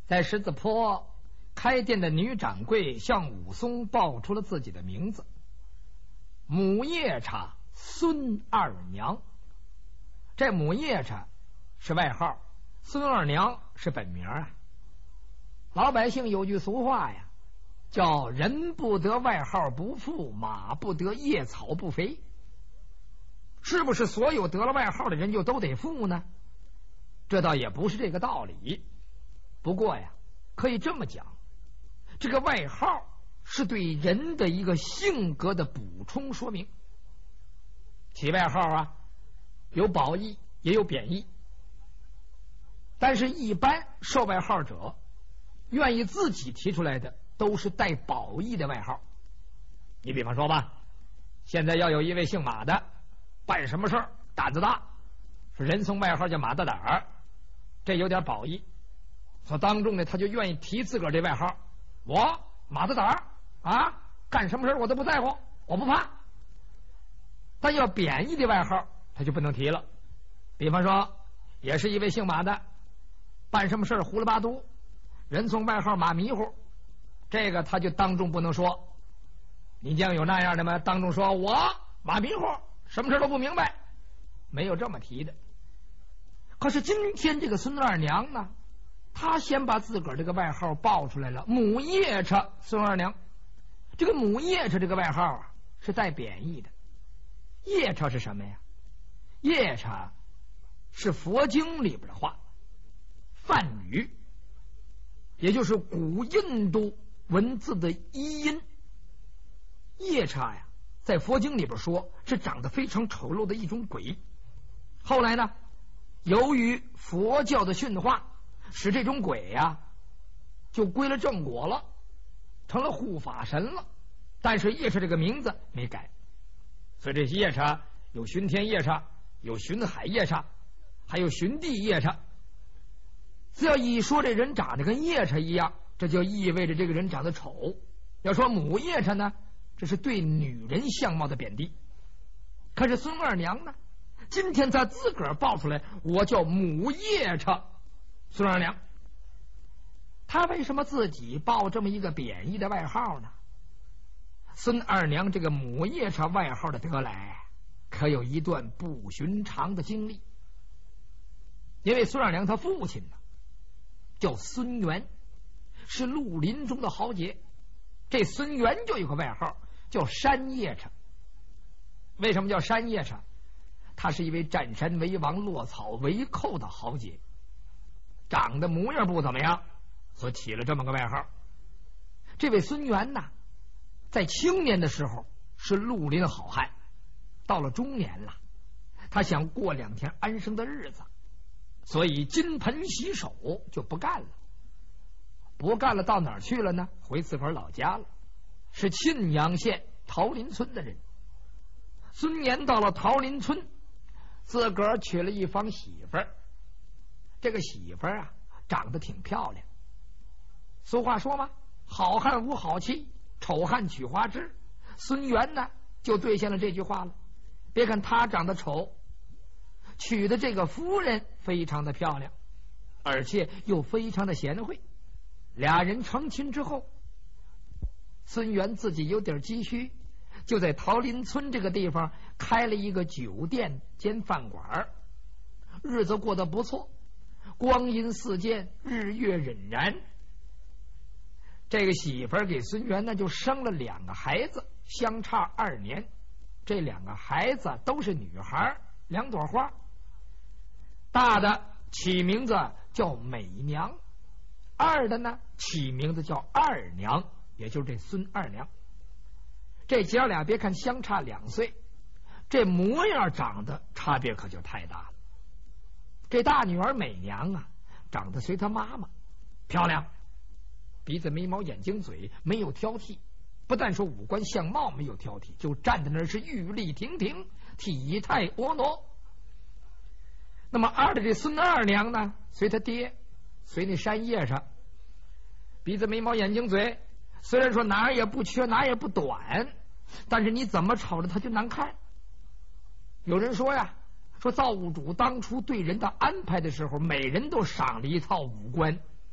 在狮子坡开店的女掌柜向武松报出了自己的名字：母夜叉孙二娘。这母夜叉是外号，孙二娘是本名啊。老百姓有句俗话呀，叫人不得外号不富，马不得夜草不肥。是不是所有得了外号的人就都得富呢？这倒也不是这个道理。不过呀，可以这么讲，这个外号是对人的一个性格的补充说明。起外号啊，有褒义也有贬义，但是一般受外号者愿意自己提出来的都是带褒义的外号。你比方说吧，现在要有一位姓马的，办什么事儿胆子大，是人送外号叫马大胆儿，这有点褒义。所当中呢，他就愿意提自个儿这外号，我马大胆儿啊，干什么事儿我都不在乎，我不怕。但要贬义的外号他就不能提了。比方说，也是一位姓马的，办什么事儿胡了八嘟，人送外号马迷糊，这个他就当众不能说。你将有那样的吗？当众说我马迷糊，什么事都不明白，没有这么提的。可是今天这个孙二娘呢，她先把自个儿这个外号报出来了，母夜叉孙二娘。这个母夜叉这个外号啊，是带贬义的。夜叉是什么呀？夜叉是佛经里边的话，梵语，也就是古印度文字的译音。夜叉呀，在佛经里边说是长得非常丑陋的一种鬼。后来呢，由于佛教的驯化，使这种鬼呀就归了正果了，成了护法神了。但是夜叉这个名字没改，所以这些夜叉有巡天夜叉，有巡海夜叉，还有巡地夜叉。只要一说这人长得跟夜叉一样，这就意味着这个人长得丑。要说母夜叉呢，这是对女人相貌的贬低。可是孙二娘呢，今天他自个儿报出来，我叫母夜叉孙二娘。他为什么自己报这么一个贬义的外号呢？孙二娘这个母夜叉外号的得来，可有一段不寻常的经历。因为孙二娘她父亲呢叫孙元，是绿林中的豪杰。这孙元就有个外号叫山夜叉。为什么叫山夜叉？他是一位占山为王、落草为寇的豪杰，长得模样不怎么样，所起了这么个外号。这位孙元呢，在青年的时候是绿林好汉，到了中年了，他想过2天安生的日子，所以金盆洗手就不干了。不干了到哪儿去了呢？回自个儿老家了，是沁阳县桃林村的人。孙年到了桃林村，自个儿娶了一房媳妇儿。这个媳妇儿啊，长得挺漂亮。俗话说嘛，好汉无好妻，丑汉娶花枝。孙元呢，就兑现了这句话了。别看他长得丑，娶的这个夫人非常的漂亮，而且又非常的贤惠。俩人成亲之后，孙元自己有点积蓄，就在桃林村这个地方开了一个酒店兼饭馆，日子过得不错，光阴似箭，日月荏苒。这个媳妇儿给孙元呢就生了2个孩子，相差2年。这2个孩子都是女孩，2朵花。大的起名字叫美娘，二的呢起名字叫二娘，也就是这孙二娘。这姐儿俩别看相差2岁，这模样长得差别可就太大了。这大女儿美娘啊，长得随她妈妈，漂亮，鼻子眉毛眼睛嘴没有挑剔，不但说五官相貌没有挑剔，就站在那儿是玉立亭亭，体态婀娜。那么二的这孙二娘呢，随他爹，随那山叶上，鼻子眉毛眼睛嘴，虽然说哪儿也不缺，哪儿也不短，但是你怎么瞅着他就难看。有人说呀，说造物主当初对人的安排的时候，每人都赏了一套五官，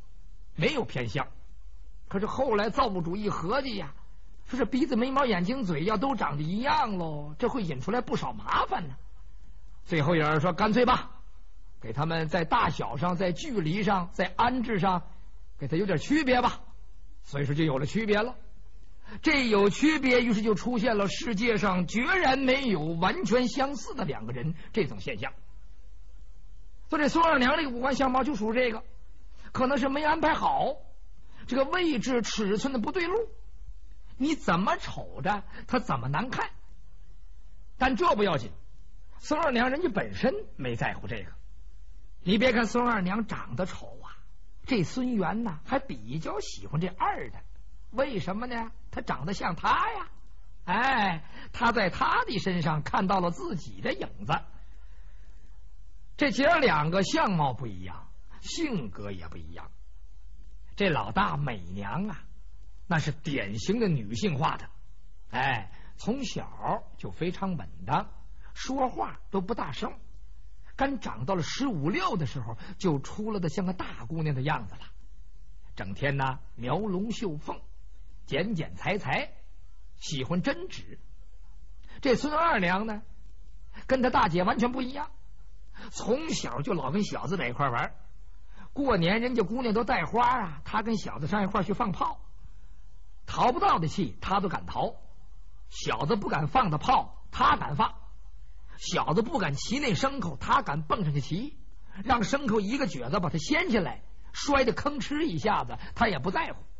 没有偏向。可是后来造物主一合计呀，说是鼻子眉毛眼睛嘴要都长得一样喽，这会引出来不少麻烦呢。最后有人说干脆吧，给他们在大小上在距离上在安置上给他有点区别吧，所以说就有了区别了。这有区别，于是就出现了世界上决然没有完全相似的两个人这种现象。所以这孙二娘这个五官相貌就属这个，可能是没安排好，这个位置尺寸的不对路，你怎么瞅着他怎么难看。但这不要紧，孙二娘人家本身没在乎这个。你别看孙二娘长得丑啊，这孙元呢还比较喜欢这二的。为什么呢？他长得像他呀，哎，他在他的身上看到了自己的影子。这姐儿两个相貌不一样，性格也不一样。这老大美娘啊，那是典型的女性化的，哎，从小就非常稳当，说话都不大声，刚长到了15、16的时候，就出了的像个大姑娘的样子了，整天呢描龙绣凤，剪剪裁裁，喜欢针纸。这孙二娘呢，跟她大姐完全不一样，从小就老跟小子在一块玩。过年人家姑娘都带花啊，她跟小子上一块去放炮，逃不到的气她都敢逃，小子不敢放的炮她敢放，小子不敢骑那牲口她敢蹦上去骑，让牲口一个蹶子把她掀下来，摔得吭哧一下子她也不在乎。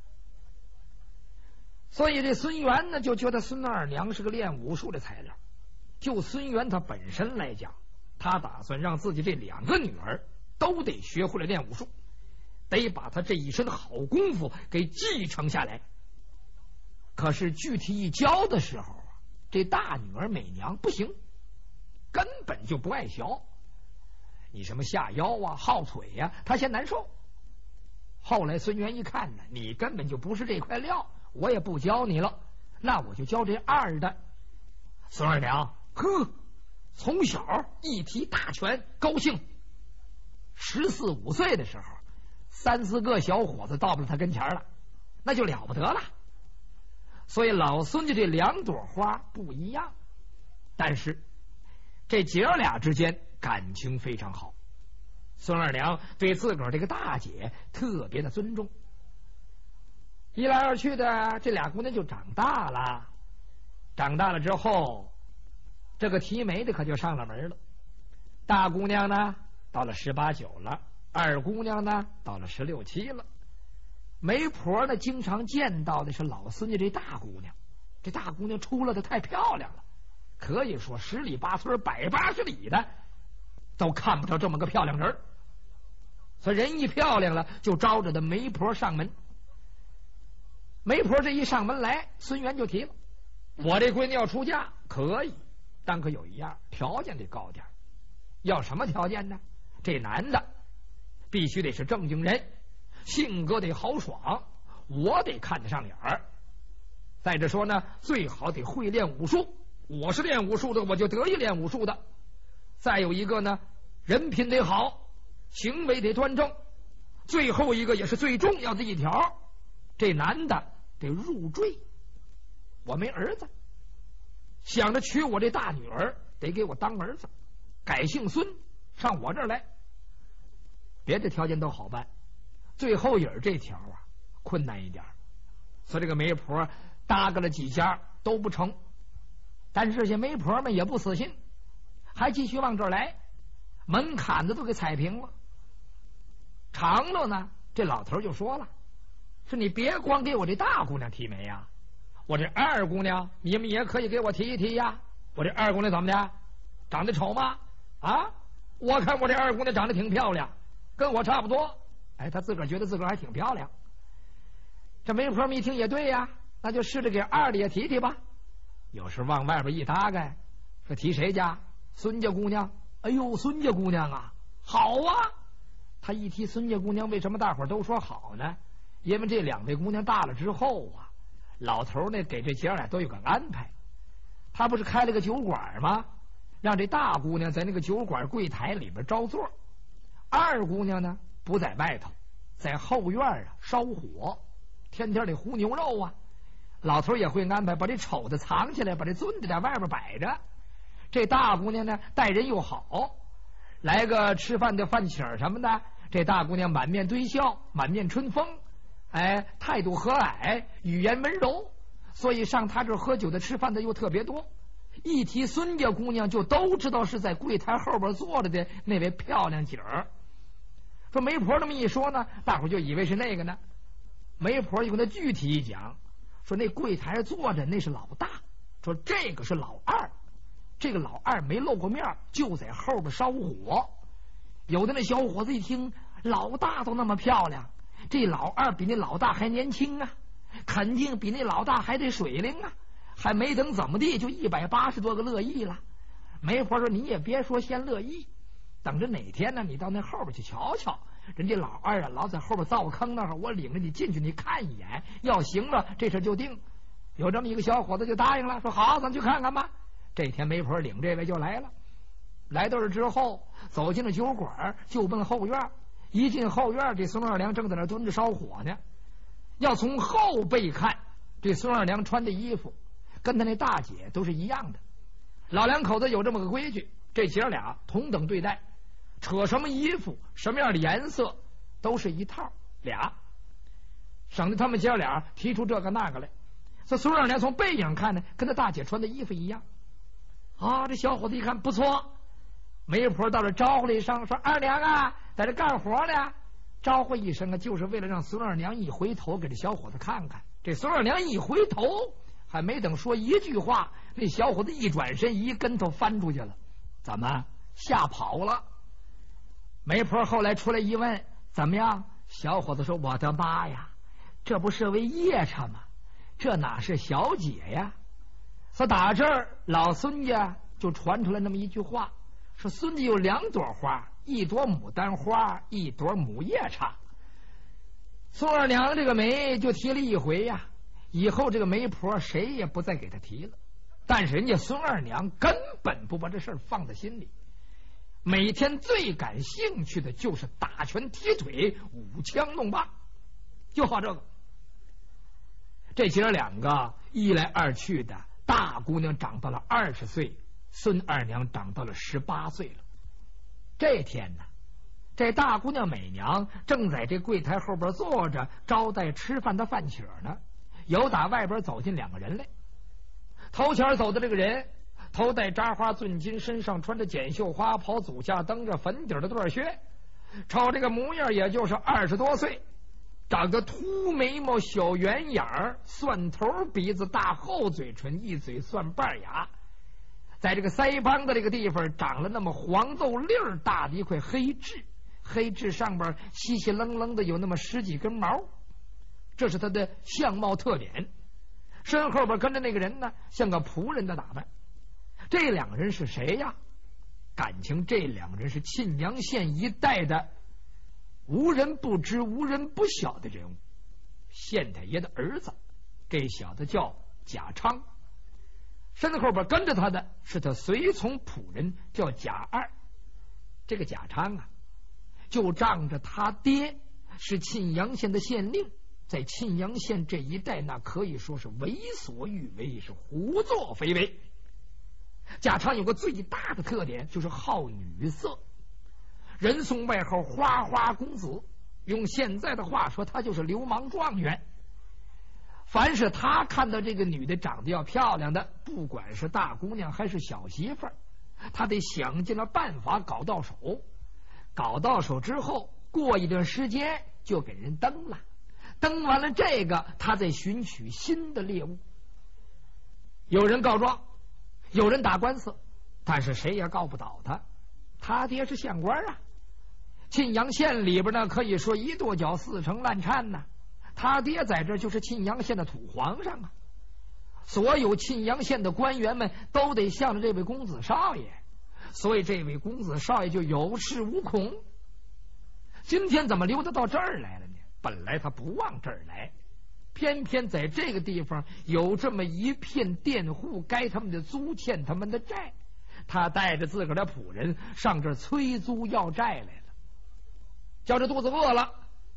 所以这孙元呢就觉得孙二娘是个练武术的材料。就孙元他本身来讲，他打算让自己这两个女儿都得学会了练武术，得把他这一身好功夫给继承下来。可是具体一教的时候，这大女儿美娘不行，根本就不爱学。你什么下腰啊耗腿呀，她嫌难受。后来孙元一看呢，你根本就不是这块料，我也不教你了，那我就教这二的。孙二娘呵，从小一提大拳高兴。14、15岁的时候，3、4个小伙子到不了他跟前了，那就了不得了。所以老孙家这两朵花不一样，但是这姐儿俩之间感情非常好。孙二娘对自个儿这个大姐特别的尊重。一来二去的，这俩姑娘就长大了。长大了之后，这个提媒的可就上了门了。大姑娘呢到了18、19了，二姑娘呢到了16、17了。媒婆呢经常见到的是老孙家这大姑娘，这大姑娘出来的太漂亮了，可以说10里8村180里的都看不着这么个漂亮人。所以人一漂亮了，就招着的媒婆上门。媒婆这一上门来，孙元就提了，我这闺女要出嫁可以，但可有一样，条件得高点。要什么条件呢？这男的必须得是正经人，性格得豪爽，我得看得上眼儿。再者说呢，最好得会练武术，我是练武术的，我就得意练武术的。再有一个呢，人品得好，行为得端正。最后一个也是最重要的一条，这男的得入赘。我没儿子，想着娶我这大女儿，得给我当儿子，改姓孙，上我这儿来。别的条件都好办，最后影这条啊困难一点。所以这个媒婆搭个了几家都不成，但是这些媒婆们也不死心，还继续往这儿来，门槛子都给踩平了。长了呢，这老头就说了，是你别光给我这大姑娘提媒呀，我这二姑娘你们也可以给我提一提呀。我这二姑娘怎么的，长得丑吗？啊，我看我这二姑娘长得挺漂亮，跟我差不多。哎，她自个儿觉得自个儿还挺漂亮。这媒婆们一听也对呀，那就试着给二的也提提吧。有时往外边一搭开，说提谁家？孙家姑娘。哎呦，孙家姑娘啊，好啊！他一提孙家姑娘，为什么大伙都说好呢？因为这两位姑娘大了之后啊，老头呢给这姐俩都有个安排。他不是开了个酒馆吗？让这大姑娘在那个酒馆柜台里边招座，二姑娘呢不在外头， 在后院烧火，天天得烀牛肉啊。老头也会安排把这丑的藏起来，把这尊的在外边摆着。这大姑娘呢，待人又好，来个吃饭的饭请什么的，这大姑娘满面堆笑，满面春风，哎，态度和蔼，语言温柔，所以上她这喝酒的吃饭的又特别多。一提孙家姑娘，就都知道是在柜台后边坐着的那位漂亮姐儿。说媒婆这么一说呢，大伙就以为是那个呢。媒婆又跟他具体一讲，说那柜台坐着那是老大，说这个是老二，这个老二没露过面，就在后边烧火。有的那小伙子一听，老大都那么漂亮，这老二比那老大还年轻啊，肯定比那老大还得水灵啊。还没等怎么地，就180多个乐意了。媒婆说你也别说先乐意，等着哪天呢，你到那后边去瞧瞧，人家老二老在后边造坑那儿，我领着你进去，你看一眼，要行了这事就定。有这么一个小伙子就答应了，说好，咱去看看吧。这天媒婆领这位就来了，来到这之后，走进了酒馆，就奔后院。一进后院，这孙二娘正在那蹲着烧火呢。要从后背看，这孙二娘穿的衣服跟他那大姐都是一样的。老两口子有这么个规矩，这姐俩同等对待，扯什么衣服什么样的颜色都是一套俩，省得他们姐俩提出这个那个来。这孙二娘从背影看呢，跟他大姐穿的衣服一样啊。这小伙子一看不错，媒婆到这招呼了一声，说二娘啊，在这干活呢。招呼一声啊，就是为了让孙二娘一回头给这小伙子看看。这孙二娘一回头，还没等说一句话，那小伙子一转身，一跟头翻出去了。怎么吓跑了？媒婆后来出来一问，怎么样？小伙子说：“我的妈呀，这不是位夜叉吗？这哪是小姐呀？”说打这儿，老孙家就传出来那么一句话，说孙家有2朵花，一朵牡丹花，一朵母夜叉。孙二娘这个媒就提了一回呀，以后这个媒婆谁也不再给他提了。但是人家孙二娘根本不把这事放在心里，每天最感兴趣的就是打拳踢腿，舞枪弄棒，就好这个。这姐两个一来二去的，大姑娘长到了20岁，孙二娘长到了18岁了。这天呢，这大姑娘美娘正在这柜台后边坐着招待吃饭的饭曲呢，有打外边走进2个人来。头前走的这个人头戴扎花钻金，身上穿着剪绣花袍，足下蹬着粉底的缎靴，瞅这个模样也就是20多岁，长得秃眉毛小圆眼儿，蒜头鼻子大厚嘴唇，一嘴蒜瓣牙，在这个腮帮的这个地方长了那么黄豆粒儿大的一块黑痣，黑痣上边稀稀楞楞的有那么10几根毛，这是他的相貌特点。身后边跟着那个人呢，像个仆人的打扮。这2个人是谁呀？感情这2个人是沁阳县一带的无人不知无人不晓的人物。县太爷的儿子，这小子叫贾昌，身后边跟着他的是他随从仆人叫贾二。这个贾昌啊，就仗着他爹是沁阳县的县令，在沁阳县这一带那可以说是为所欲为，是胡作非为。贾昌有个最大的特点，就是好女色，人送外号花花公子，用现在的话说，他就是流氓状元。凡是他看到这个女的长得要漂亮的，不管是大姑娘还是小媳妇儿，他得想尽了办法搞到手。搞到手之后，过一段时间就给人登了，登完了这个，他再寻取新的猎物。有人告状，有人打官司，但是谁也告不倒他。他爹是县官啊，沁阳县里边呢，可以说一跺脚4成烂颤呢。他爹在这就是沁阳县的土皇上啊，所有沁阳县的官员们都得向着这位公子少爷，所以这位公子少爷就有恃无恐。今天怎么溜达到这儿来了呢？本来他不往这儿来，偏偏在这个地方有这么一片佃户该他们的租，欠他们的债，他带着自个儿的仆人上这儿催租要债来了。叫这肚子饿了，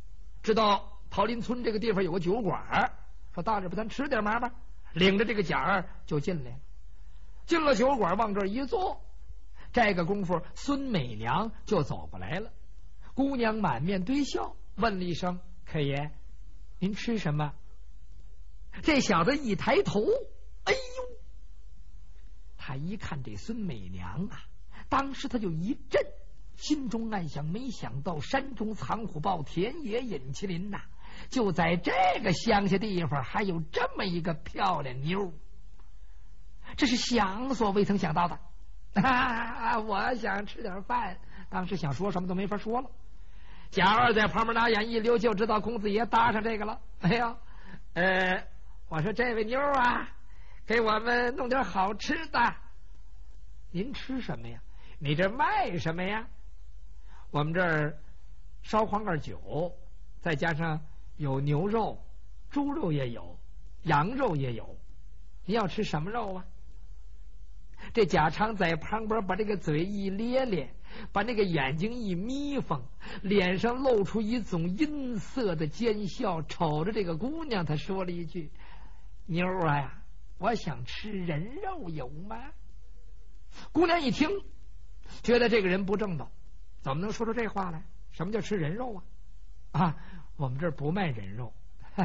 知道桃林村这个地方有个酒馆，说到这边咱吃点嘛吧，领着这个贾二就进来了。进了酒馆，往这儿一坐，这个功夫孙美娘就走过来了。姑娘满面堆笑，问了一声：“客爷，您吃什么？”这小子一抬头，哎呦！他一看这孙美娘啊，当时他就一震，心中暗想：没想到山中藏虎豹，田野隐麒麟呐！就在这个乡下地方，还有这么一个漂亮妞，这是想所未曾想到的。我想吃点饭，当时想说什么都没法说了。贾二在旁边拿眼一溜，就知道公子爷搭上这个了。哎呀，我说这位妞啊，给我们弄点好吃的。您吃什么呀？你这卖什么呀？我们这儿烧黄盖酒，再加上有牛肉、猪肉也有，羊肉也有。你要吃什么肉啊？这贾昌在旁边把这个嘴一咧咧，把那个眼睛一眯缝，脸上露出一种阴色的奸笑，瞅着这个姑娘，他说了一句：“妞啊，我想吃人肉，有吗？”姑娘一听，觉得这个人不正道，怎么能说出这话来？什么叫吃人肉啊？我们这儿不卖人肉。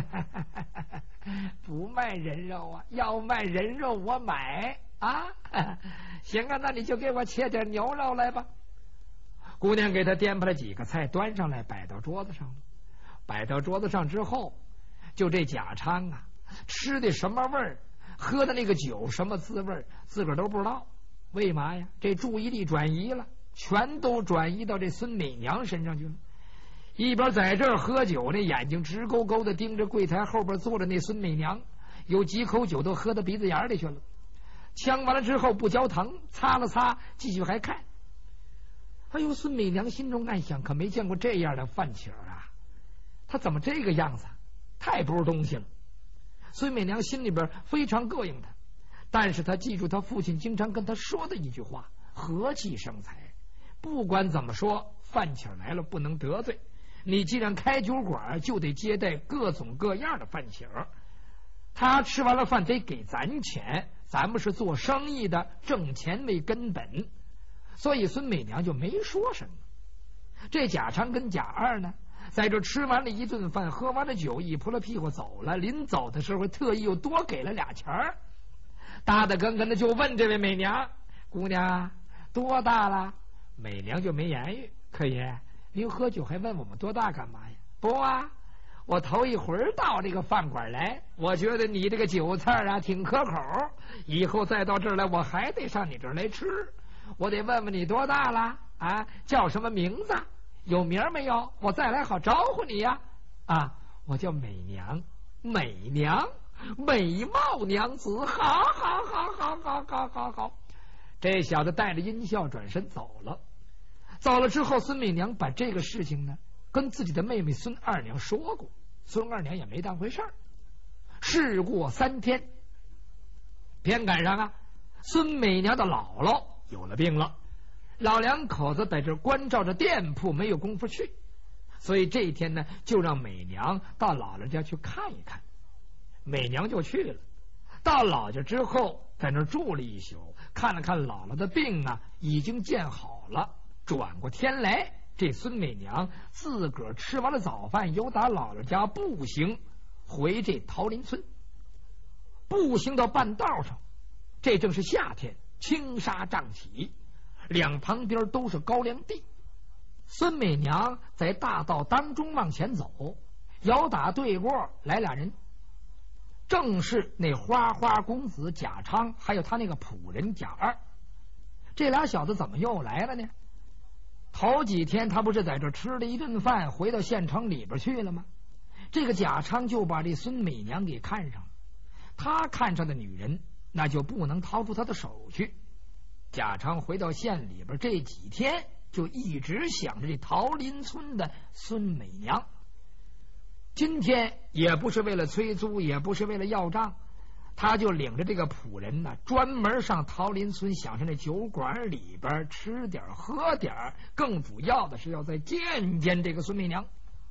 不卖人肉啊，要卖人肉我买啊。行啊，那你就给我切点牛肉来吧。姑娘给他颠排了几个菜，端上来摆到桌子上了。摆到桌子上之后，就这贾昌啊，吃的什么味儿，喝的那个酒什么滋味，自个儿都不知道。为嘛呀？这注意力转移了，全都转移到这孙美娘身上去了。一边在这儿喝酒，那眼睛直勾勾的盯着柜台后边坐着那孙美娘，有几口酒都喝到鼻子眼里去了。呛完了之后不焦糖，擦了擦，继续还看。哎呦，孙美娘心中暗想，可没见过这样的饭起啊，他怎么这个样子，太不是东西了。孙美娘心里边非常膈应他，但是他记住他父亲经常跟他说的一句话：和气生财。不管怎么说，饭起来了不能得罪，你既然开酒馆，就得接待各种各样的饭请。他吃完了饭得给咱钱，咱们是做生意的，挣钱为根本。所以孙美娘就没说什么。这贾昌跟贾二呢，在这吃完了一顿饭，喝完了酒，一扑了屁股走了。临走的时候，特意又多给了俩钱儿。大大跟的就问这位美娘：“姑娘多大了？”美娘就没言语。客爷，您喝酒还问我们多大干嘛呀？不啊，我头一回到这个饭馆来，我觉得你这个酒菜啊挺可口，以后再到这儿来，我还得上你这儿来吃。我得问问你多大了啊？叫什么名字？有名没有？我再来好招呼你呀。啊，我叫美娘，美娘，美貌娘子。好好好好好好好好。这小子带着阴笑转身走了。走了之后，孙美娘把这个事情呢跟自己的妹妹孙二娘说过，孙二娘也没当回事儿。事过3天，偏赶上啊，孙美娘的姥姥有了病了，老两口子在这关照着店铺，没有功夫去，所以这一天呢，就让美娘到姥姥家去看一看。美娘就去了，到老家之后，在那儿住了一宿，看了看姥姥的病啊，已经见好了。转过天来，这孙美娘自个儿吃完了早饭，由打姥姥家步行回这桃林村。步行到半道上，这正是夏天，青沙涨起，两旁边都是高粱地。孙美娘在大道当中往前走，遥打对过来俩人，正是那花花公子贾昌，还有他那个仆人贾二。这俩小子怎么又来了呢？头几天他不是在这吃了一顿饭，回到县城里边去了吗？这个贾昌就把这孙美娘给看上了，他看上的女人，那就不能逃出他的手去。贾昌回到县里边这几天，就一直想着这桃林村的孙美娘。今天也不是为了催租，也不是为了要账，他就领着这个仆人呢，专门上桃林村，想上那酒馆里边吃点喝点，更主要的是要再见见这个孙美娘。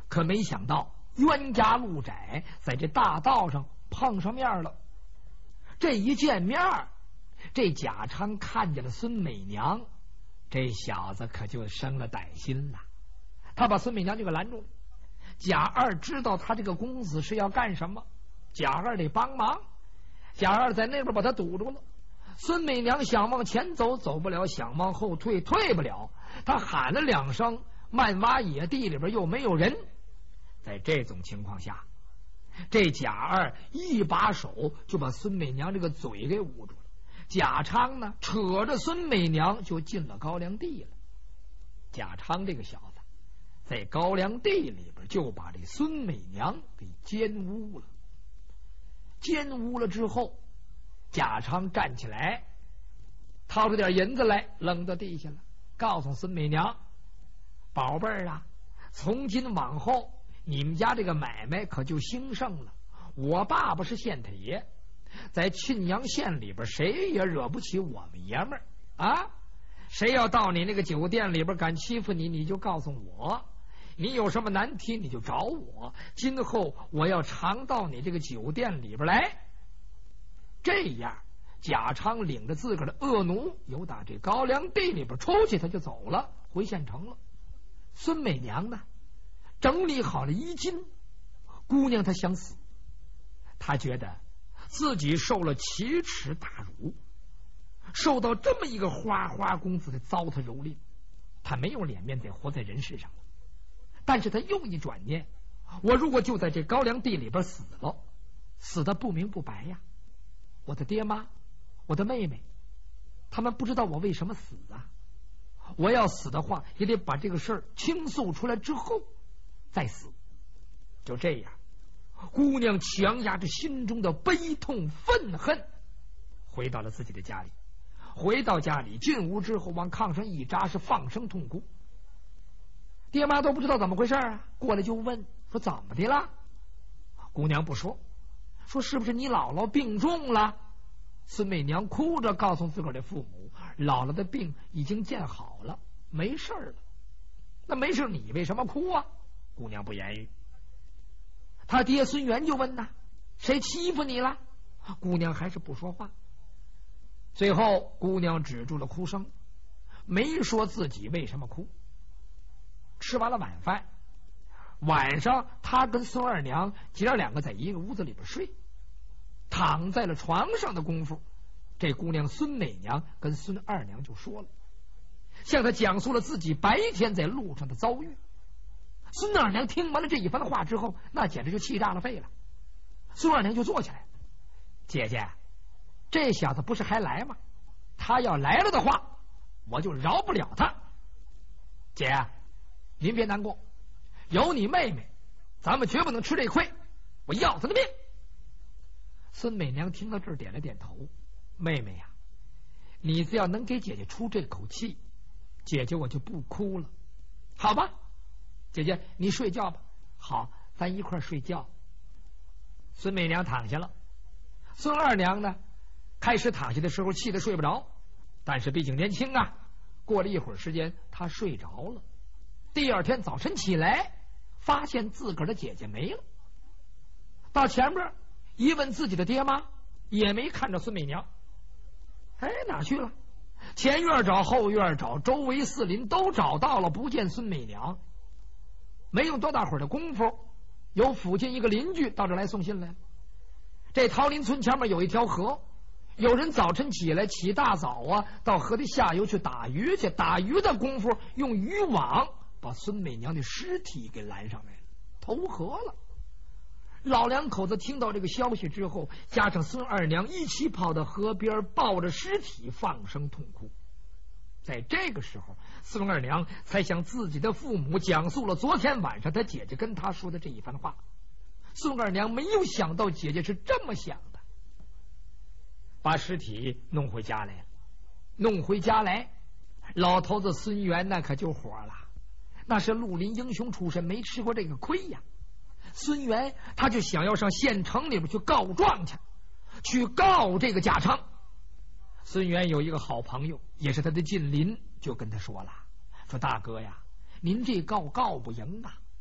可没想到冤家路窄，在这大道上碰上面了。这一见面，这贾昌看见了孙美娘，这小子可就生了歹心了。他把孙美娘就给拦住了。贾二知道他这个公子是要干什么，贾二得帮忙。贾二在那边把他堵住了。孙美娘想往前走，走不了；想往后退，退不了。他喊了2声，漫洼野地里边又没有人。在这种情况下，这贾二一把手就把孙美娘这个嘴给捂住了。贾昌呢，扯着孙美娘就进了高粱地了。贾昌这个小子在高粱地里边就把这孙美娘给奸污了。奸污了之后，贾昌站起来，掏出点银子来扔到地下了，告诉孙美娘：“宝贝儿啊，从今往后你们家这个买卖可就兴盛了。我爸爸是县太爷，在沁阳县里边谁也惹不起我们爷们儿啊！谁要到你那个酒店里边敢欺负你，你就告诉我。你有什么难题你就找我，今后我要常到你这个酒店里边来。”这样，贾昌领着自个儿的恶奴，由打这高粱地里边出去，他就走了，回县城了。孙美娘呢，整理好了衣襟，姑娘她想死，她觉得自己受了奇耻大辱，受到这么一个花花公子的糟蹋蹂躏，她没有脸面再活在人世上了。但是她又一转念，我如果就在这高粱地里边死了，死的不明不白呀，我的爹妈，我的妹妹，他们不知道我为什么死啊！我要死的话，也得把这个事儿倾诉出来之后再死。就这样，姑娘强压着心中的悲痛愤恨，回到了自己的家里。回到家里，进屋之后往炕上一扎，是放声痛哭。爹妈都不知道怎么回事啊，过来就问说怎么的了？姑娘不说，说是不是你姥姥病重了？孙美娘哭着告诉自个儿的父母，姥姥的病已经见好了，没事了。那没事，你为什么哭啊？姑娘不言语。他爹孙元就问呐，谁欺负你了？姑娘还是不说话。最后姑娘止住了哭声，没说自己为什么哭。吃完了晚饭，晚上他跟孙二娘姐儿2个在一个屋子里边睡。躺在了床上的功夫，这姑娘孙美娘跟孙二娘就说了，向她讲述了自己白天在路上的遭遇。孙二娘听完了这一番话之后，那简直就气炸了肺了。孙二娘就坐起来，姐姐，这小子不是还来吗？他要来了的话，我就饶不了他。姐，您别难过，有你妹妹，咱们绝不能吃这亏，我要他的命。孙美娘听到这儿点了点头，妹妹呀，你只要能给姐姐出这口气，姐姐我就不哭了，好吧？姐姐你睡觉吧。好，咱一块儿睡觉。孙美娘躺下了，孙二娘呢，开始躺下的时候气得睡不着，但是毕竟年轻啊，过了一会儿时间她睡着了。第二天早晨起来，发现自个儿的姐姐没了。到前面一问自己的爹妈，也没看着孙美娘。哎，哪去了？前院找，后院找，周围4邻都找到了，不见孙美娘。没有多大会儿的功夫，有附近一个邻居到这来送信来。这桃林村前面有一条河，有人早晨起来起大早啊，到河的下游去打鱼去，打鱼的功夫用渔网把孙美娘的尸体给拦上来了，投河了。老2口子听到这个消息之后，加上孙二娘一起跑到河边，抱着尸体放声痛哭。在这个时候，孙二娘才向自己的父母讲述了昨天晚上他姐姐跟他说的这一番话。孙二娘没有想到姐姐是这么想的，把尸体弄回家来了。弄回家来，老头子孙元那可就火了，那是绿林英雄出身，没吃过这个亏呀。孙元他就想要上县城里边去告状去告这个贾昌。孙元有一个好朋友，也是他的近邻，就跟他说了，说大哥呀，您这告不赢啊，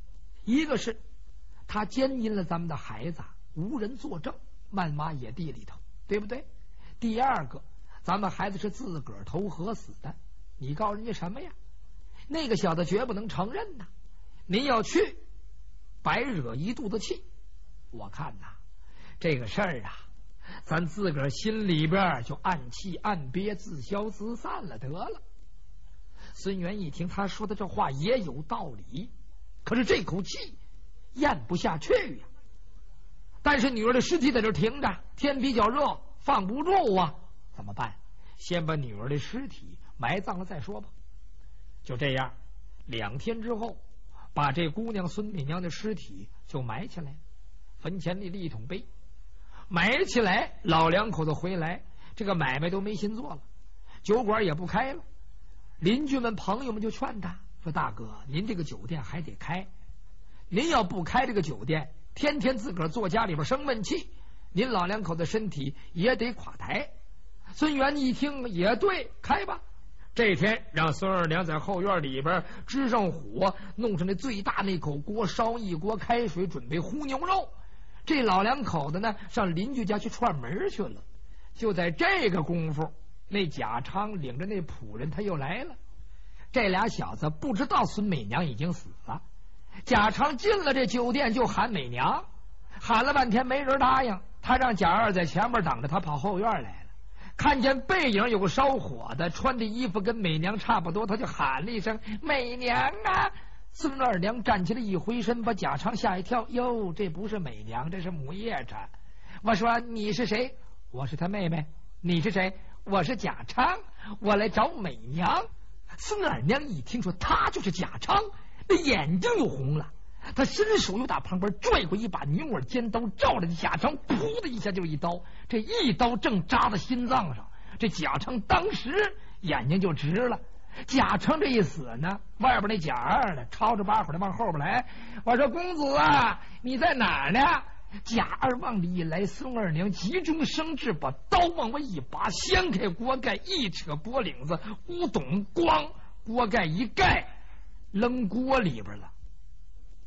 一个是他奸淫了咱们的孩子，无人作证，漫马野地里头，对不对？第二个，咱们孩子是自个儿投河死的，你告人家什么呀？那个小子绝不能承认呐！您要去，白惹一肚子气。我看呐，这个事儿啊，咱自个儿心里边就暗气暗憋，自消自散了得了。孙元一听他说的这话也有道理，可是这口气咽不下去呀。但是女儿的尸体在这停着，天比较热，放不住啊，怎么办？先把女儿的尸体埋葬了再说吧。就这样，2天之后，把这姑娘孙美娘的尸体就埋起来了。坟前立一桶碑，埋起来，老两口子回来，这个买卖都没心做了，酒馆也不开了。邻居们朋友们就劝他说：大哥，您这个酒店还得开，您要不开这个酒店，天天自个儿坐家里边生闷气，您老两口子身体也得垮台。孙元一听也对，开吧。这天让孙二娘在后院里边支上火，弄上那最大那口锅，烧一锅开水，准备烀牛肉。这老两口子呢，上邻居家去串门去了。就在这个功夫，那贾昌领着那仆人他又来了。这俩小子不知道孙美娘已经死了。贾昌进了这酒店就喊美娘，喊了半天没人答应，他让贾二在前面等着，他跑后院来了。看见背影有个烧火的，穿的衣服跟美娘差不多，他就喊了一声：美娘啊！孙二娘站起来一回身，把贾昌吓一跳。哟，这不是美娘，这是母夜叉。我说你是谁？我是他妹妹。你是谁？我是贾昌，我来找美娘。孙二娘一听说他就是贾昌，那眼睛又红了，他伸手又打旁边拽过一把牛耳尖刀，照着贾昌噗的一下就一刀，这一刀正扎在心脏上，这贾昌当时眼睛就直了。贾昌这一死呢，外边那贾二呢吵着把火的往后边来。我说公子啊，你在哪儿呢？贾二往里一来，孙二娘急中生智，把刀往外一拔，掀开锅盖，一扯锅领子，咕咚咣，锅盖一盖，扔锅里边了。